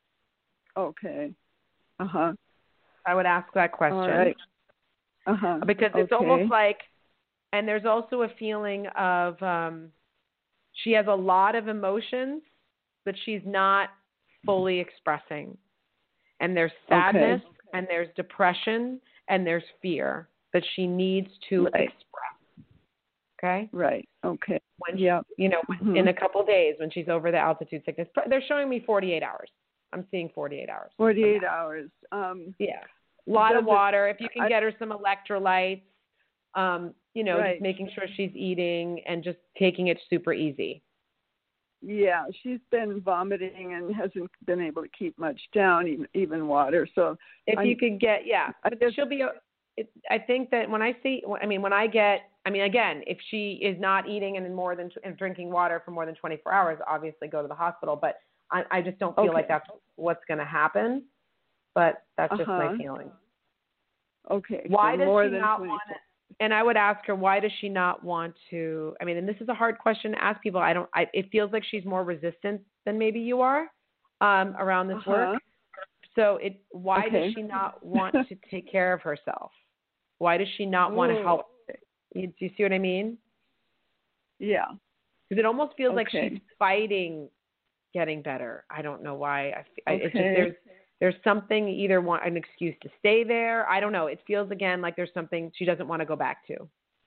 Okay. Uh huh. I would ask that question. All right. Uh huh. Because it's okay. almost like, and there's also a feeling of um, she has a lot of emotions that she's not fully expressing. And there's sadness, okay. and there's depression, and there's fear that she needs to right. express. Okay? Right. Okay. When yeah. You know, mm-hmm. in a couple of days when she's over the altitude sickness. They're showing me forty-eight hours. I'm seeing forty-eight hours. forty-eight hours. Um, yeah. A lot of water. If you can I, get her some electrolytes, um, you know, right. just making sure she's eating and just taking it super easy. Yeah, she's been vomiting and hasn't been able to keep much down, even even water. So if I'm, you could get, yeah, I but just, she'll be. It, I think that when I see, I mean, when I get, I mean, again, if she is not eating and more than and drinking water for more than twenty-four hours, obviously go to the hospital. But I, I just don't feel okay. like that's what's going to happen. But that's just uh-huh. my feeling. Okay. Why so does more she than not twenty-four. want to? And I would ask her, why does she not want to? I mean, and this is a hard question to ask people. I don't. I, it feels like she's more resistant than maybe you are um, around this uh-huh. work. So, it. Why okay. does she not want to take care of herself? Why does she not Ooh. want to help? You, do you see what I mean? Yeah. Because it almost feels okay. like she's fighting getting better. I don't know why. I, I, okay. it's just there's. There's something, either want an excuse to stay there. I don't know. It feels, again, like there's something she doesn't want to go back to.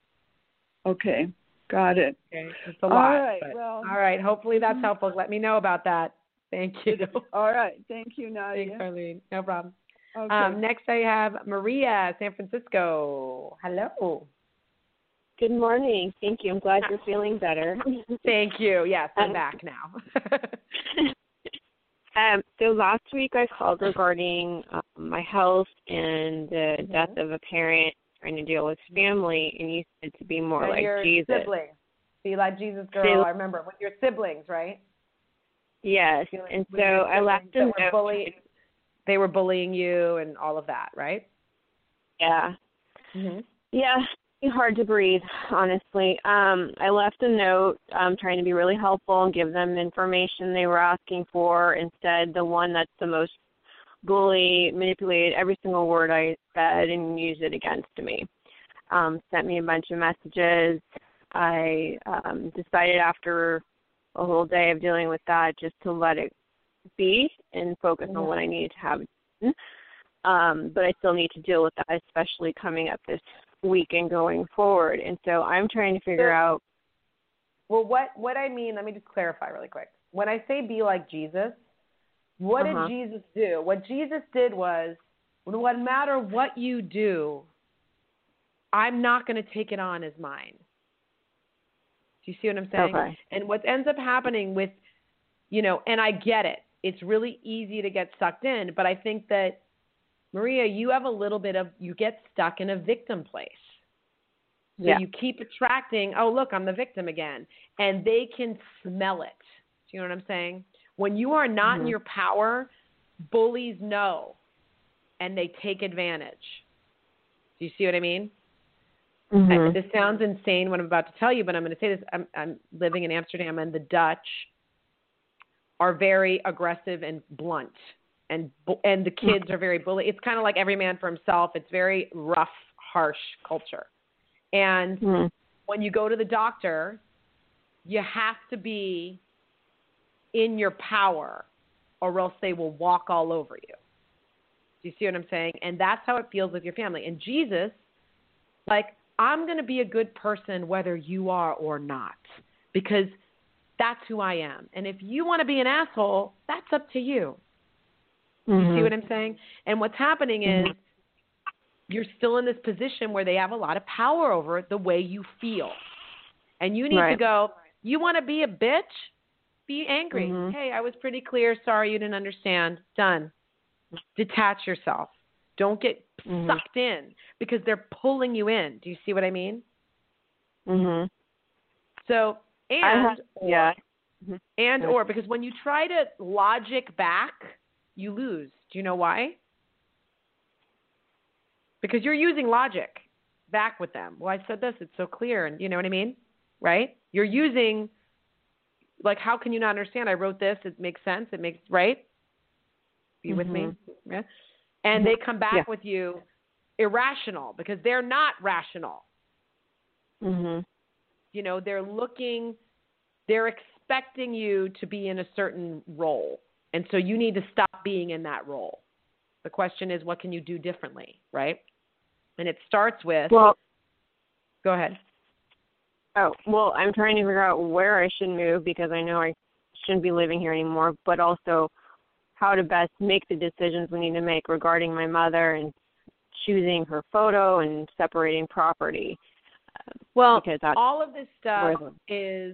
Okay. Got it. Okay. It's a all lot. Right, but, well, all right. Hopefully that's helpful. Let me know about that. Thank you. All right. Thank you, Nadia. Thanks, Arlene. No problem. Okay. Um, next I have Maria, San Francisco. Hello. Good morning. Thank you. I'm glad you're feeling better. Thank you. Yes, I'm um, back now. Um, so last week I called regarding um, my health and the mm-hmm. death of a parent trying to deal with family, and you said to be more and like your Jesus. Siblings. Be like Jesus, girl. I remember with your siblings, right? Yes, like, and so I left a note. Bullied, they were bullying you and all of that, right? Yeah. Mm-hmm. Yeah. Hard to breathe, honestly. Um, I left a note um, trying to be really helpful and give them the information they were asking for. Instead, the one that's the most bully manipulated every single word I said and used it against me. Um, sent me a bunch of messages. I um, decided after a whole day of dealing with that just to let it be and focus mm-hmm. on what I needed to have done. Um, but I still need to deal with that, especially coming up this week and going forward. And so I'm trying to figure so, out. Well, what, what I mean, let me just clarify really quick. When I say be like Jesus, what uh-huh. did Jesus do? What Jesus did was, no matter what you do, I'm not going to take it on as mine. Do you see what I'm saying? Okay. And what ends up happening with, you know, and I get it. It's really easy to get sucked in, but I think that Maria, you have a little bit of, you get stuck in a victim place. So yeah. you keep attracting, oh, look, I'm the victim again. And they can smell it. Do you know what I'm saying? When you are not mm-hmm. in your power, bullies know, and they take advantage. Do you see what I mean? Mm-hmm. I, this sounds insane what I'm about to tell you, but I'm going to say this. I'm, I'm living in Amsterdam, and the Dutch are very aggressive and blunt. And and the kids are very bully. It's kind of like every man for himself. It's very rough, harsh culture. And mm. when you go to the doctor, you have to be in your power, or else they will walk all over you. Do you see what I'm saying? And that's how it feels with your family. And Jesus, like, I'm going to be a good person whether you are or not, because that's who I am. And if you want to be an asshole, that's up to you. Mm-hmm. You see what I'm saying? And what's happening is mm-hmm. you're still in this position where they have a lot of power over the way you feel. And you need right. to go, you want to be a bitch? Be angry. Mm-hmm. Hey, I was pretty clear. Sorry you didn't understand. Done. Detach yourself. Don't get mm-hmm. sucked in because they're pulling you in. Do you see what I mean? Mhm. So, and I have, yeah. Mm-hmm. And Right. or, because when you try to logic back, you lose. Do you know why? Because you're using logic back with them. Well, I said this, it's so clear, and you know what I mean? Right? You're using, like, how can you not understand? I wrote this, it makes sense, it makes, right? Are you mm-hmm. with me? Yeah. And they come back yeah. with you irrational because they're not rational. Mm-hmm. You know, they're looking, they're expecting you to be in a certain role. And so you need to stop being in that role. The question is, what can you do differently, right? And it starts with, well, go ahead. Oh, well, I'm trying to figure out where I should move because I know I shouldn't be living here anymore, but also how to best make the decisions we need to make regarding my mother and choosing her photo and separating property. Well, because that's all of this stuff the... is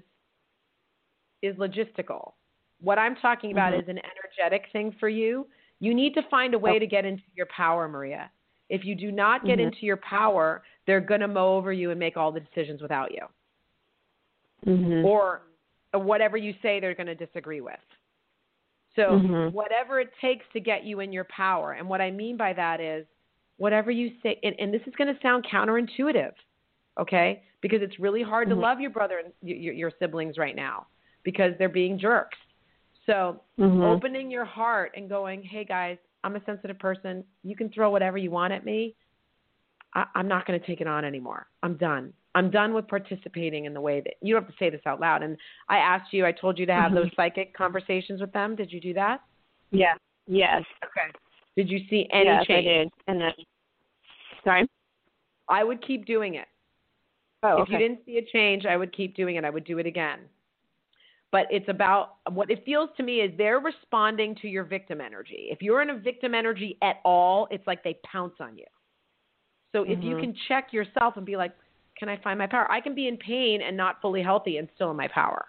is logistical. What I'm talking about mm-hmm. is an energetic thing for you. You need to find a way oh. to get into your power, Maria. If you do not get mm-hmm. into your power, they're going to mow over you and make all the decisions without you. Mm-hmm. Or whatever you say they're going to disagree with. So mm-hmm. whatever it takes to get you in your power. And what I mean by that is whatever you say, and, and this is going to sound counterintuitive, okay? Because it's really hard mm-hmm. to love your brother and your, your siblings right now because they're being jerks. So mm-hmm. opening your heart and going, hey, guys, I'm a sensitive person. You can throw whatever you want at me. I, I'm not going to take it on anymore. I'm done. I'm done with participating in the way that – you don't have to say this out loud. And I asked you – I told you to have mm-hmm. those psychic conversations with them. Did you do that? Yeah. Yes. Okay. Did you see any yes, change? Yes, I did. And then – sorry? I would keep doing it. Oh, If okay. you didn't see a change, I would keep doing it. I would do it again. But it's about – what it feels to me is they're responding to your victim energy. If you're in a victim energy at all, it's like they pounce on you. So mm-hmm. if you can check yourself and be like, can I find my power? I can be in pain and not fully healthy and still in my power.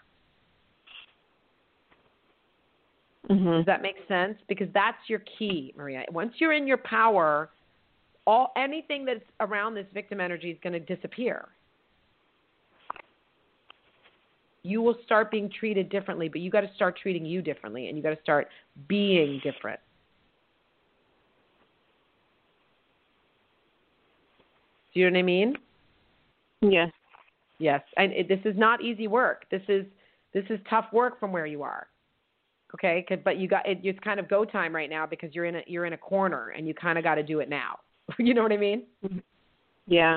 Mm-hmm. Does that make sense? Because that's your key, Maria. Once you're in your power, all anything that's around this victim energy is going to disappear. You will start being treated differently, but you got to start treating you differently, and you got to start being different. Do you know what I mean? Yes. Yes. And it, this is not easy work. This is this is tough work from where you are. Okay? But you got it, it's kind of go time right now because you're in a you're in a corner and you kind of got to do it now. You know what I mean? Yeah.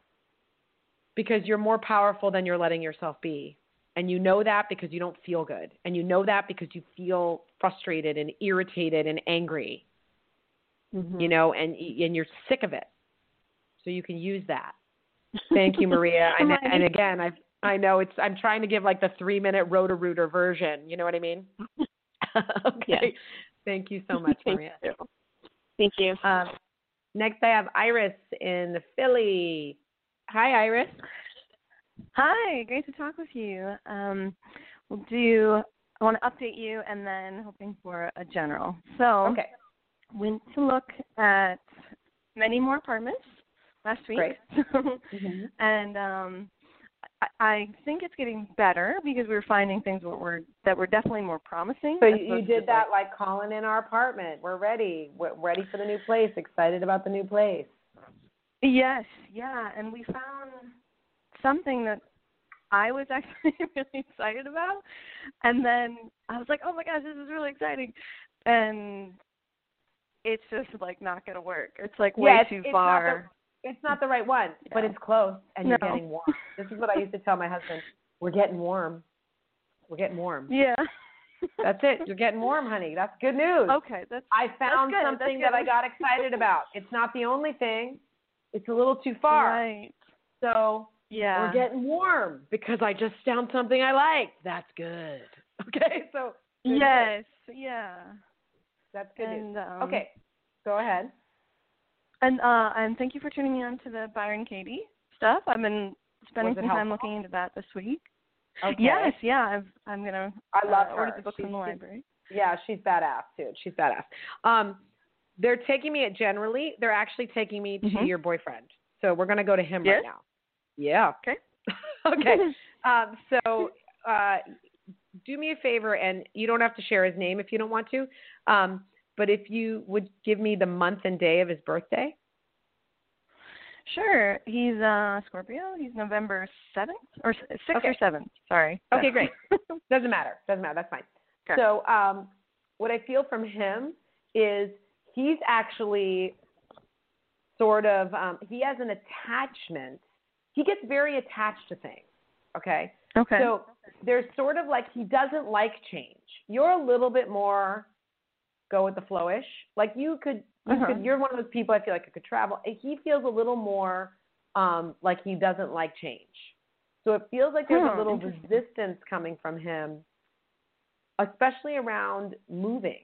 Because you're more powerful than you're letting yourself be. And you know that because you don't feel good. And you know that because you feel frustrated and irritated and angry. Mm-hmm. You know, and and you're sick of it. So you can use that. Thank you, Maria. and, and again, I I know it's. I'm trying to give like the three minute Roto-Rooter version. You know what I mean? Okay. Yes. Thank you so much, Thank Maria. You. Thank you. Um, next, I have Iris in Philly. Hi, Iris. Hi. Great to talk with you. Um, we'll do. I want to update you, and then hoping for a general. So, okay. Went to look at many more apartments last week. Great. mm-hmm. And um, I, I think it's getting better because we're finding things that were, that were definitely more promising. So you, you did that like, like calling in our apartment. We're ready. We're ready for the new place. Excited about the new place. Yes, yeah. And we found something that I was actually really excited about. And then I was like, oh, my gosh, this is really exciting. And it's just, like, not going to work. It's, like, way yeah, it's, too it's far. Not the, it's not the right one, yeah. But it's close, and no. you're getting warm. This is what I used to tell my husband. We're getting warm. We're getting warm. Yeah. That's it. You're getting warm, honey. That's good news. Okay. That's, I found that's something that's that I got excited about. It's not the only thing. It's a little too far. Right. So yeah. we're getting warm because I just found something I like. That's good. Okay. So yes. Good. Yeah. That's good and, news. Um, okay. Go ahead. And uh, and thank you for turning me on to the Byron Katie stuff. I've been spending some time helpful? looking into that this week. Okay. Yes, yeah. I've, I'm gonna. I love uh, her. Order the book she's, from the library. Yeah, she's badass too. She's badass. Um, they're taking me at generally. They're actually taking me to mm-hmm. your boyfriend. So we're gonna go to him yes? right now. Yeah. Okay. okay. Um, so uh, do me a favor, and you don't have to share his name if you don't want to, um, but if you would give me the month and day of his birthday. Sure. He's uh, Scorpio. He's November seventh or sixth Okay. or seventh. Sorry. Okay, great. Doesn't matter. Doesn't matter. That's fine. Okay. So um, what I feel from him is he's actually sort of, um, he has an attachment. He gets very attached to things, okay? Okay. So there's sort of like he doesn't like change. You're a little bit more go with the flow-ish. Like you could, you Uh-huh. could, you're one of those people I feel like I could travel. He feels a little more um, like he doesn't like change. So it feels like there's Hmm, a little interesting. resistance coming from him, especially around moving.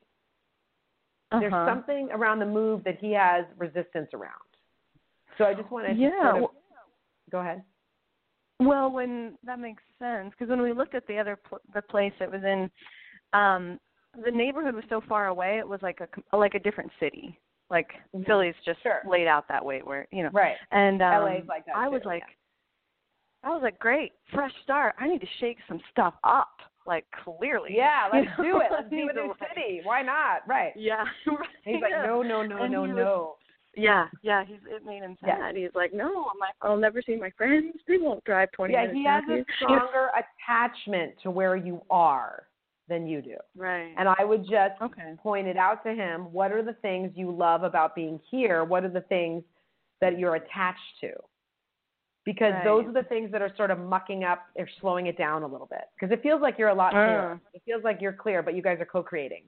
There's Uh-huh. something around the move that he has resistance around. So I just want to Yeah. sort of, well- go ahead. Well, when that makes sense, because when we looked at the other pl- the place it was in, um, the neighborhood was so far away. It was like a com- like a different city. Like Mhm. Philly's just Sure. laid out that way, where you know. Right. And um, L A's like that I too, was like, yeah. I was like, great, fresh start. I need to shake some stuff up. Like clearly. Yeah, You let's know? do it. Let's I do need a to, new like- city. Why not? Right. Yeah. Right. He's like, yeah. no, no, no, And no, he was- no. Yeah, yeah, he's it made him Yeah. sad. He's like, no, I'm not, I'll never see my friends. They won't drive twenty Yeah, minutes. he has out a here. stronger attachment to where you are than you do. Right. And I would just Okay. point it out to him. What are the things you love about being here? What are the things that you're attached to? Because Right. those are the things that are sort of mucking up or slowing it down a little bit. Because it feels like you're a lot clearer. Uh. It feels like you're clear, but you guys are co-creating.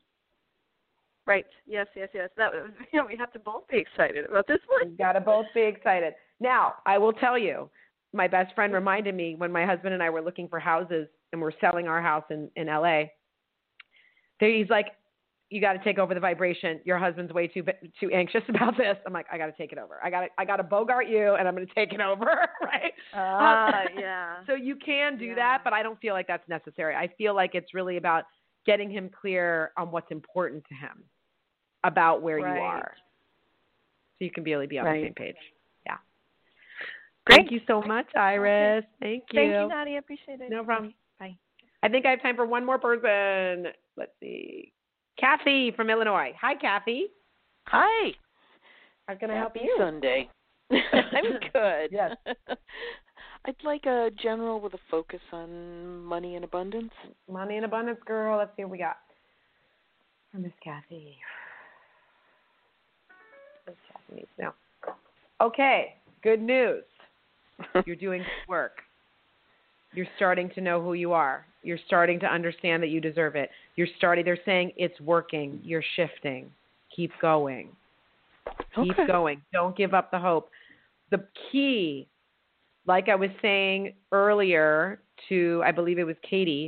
Right. Yes, yes, yes. That was, you know, we have to both be excited about this one. We've got to both be excited. Now, I will tell you, my best friend reminded me when my husband and I were looking for houses and we're selling our house in, in L A. There, he's like, you got to take over the vibration. Your husband's way too too anxious about this. I'm like, I got to take it over. I got to I got to bogart you, and I'm going to take it over, right? Ah, Um, yeah. So you can do Yeah. that, but I don't feel like that's necessary. I feel like it's really about getting him clear on what's important to him about where Right. you are, so you can really be on Right. the same page. Yeah. Great. Thank you so much, Iris. Thank you. Thank you, Nadia. Appreciate it. No problem. Bye. I think I have time for one more person. Let's see. Kathy from Illinois. Hi, Kathy. Hi. How can I help Happy you? Sunday. I'm good. Yes. I'd like a general with a focus on money and abundance. Money and abundance, girl. Let's see what we got for Miss Kathy. Miss Kathy needs to know. Okay, good news. You're doing good work. You're starting to know who you are. You're starting to understand that you deserve it. You're starting, they're saying it's working. You're shifting. Keep going. Keep Okay. going. Don't give up the hope. The key, like I was saying earlier to, I believe it was Katie,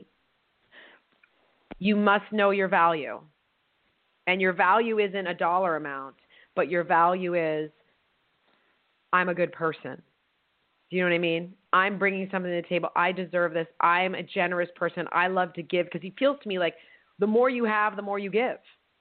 you must know your value. And your value isn't a dollar amount, but your value is, I'm a good person. Do you know what I mean? I'm bringing something to the table. I deserve this. I'm a generous person. I love to give, because he feels to me like the more you have, the more you give.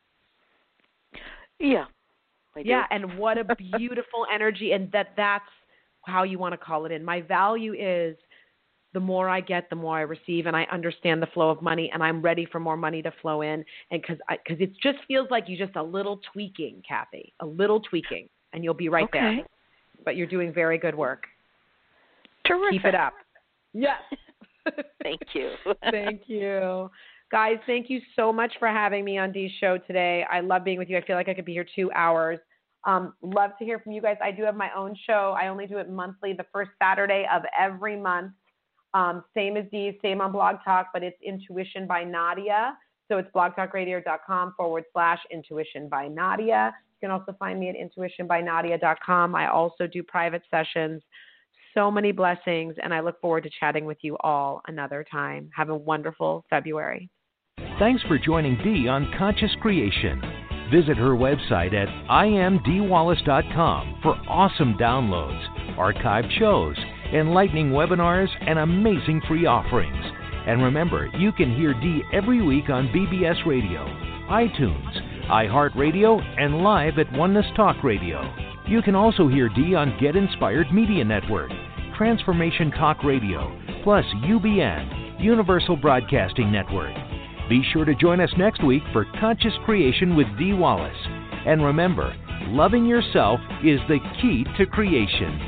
Yeah. I do. Yeah, and what a beautiful energy, and that that's how you want to call it in. My value is the more I get, the more I receive, and I understand the flow of money, and I'm ready for more money to flow in, and because because it just feels like you just a little tweaking, Kathy, a little tweaking, and you'll be right Okay. there. But you're doing very good work. Terrific. Keep it up. Yes. Thank you. Thank you. Guys, thank you so much for having me on Dee's show today. I love being with you. I feel like I could be here two hours. Um, love to hear from you guys. I do have my own show. I only do it monthly, the first Saturday of every month. Um, same as Dee's, same on Blog Talk, but it's Intuition by Nadia. So it's blogtalkradio.com forward slash Intuition by Nadia. You can also find me at intuition by nadia dot com. I also do private sessions. So many blessings, and I look forward to chatting with you all another time. Have a wonderful February. Thanks for joining Dee on Conscious Creation. Visit her website at i am dee wallace dot com for awesome downloads, archived shows, enlightening webinars, and amazing free offerings. And remember, you can hear Dee every week on B B S Radio, iTunes, iHeartRadio, and live at Oneness Talk Radio. You can also hear Dee on Get Inspired Media Network, Transformation Talk Radio, plus U B N, Universal Broadcasting Network. Be sure to join us next week for Conscious Creation with Dee Wallace. And remember, loving yourself is the key to creation.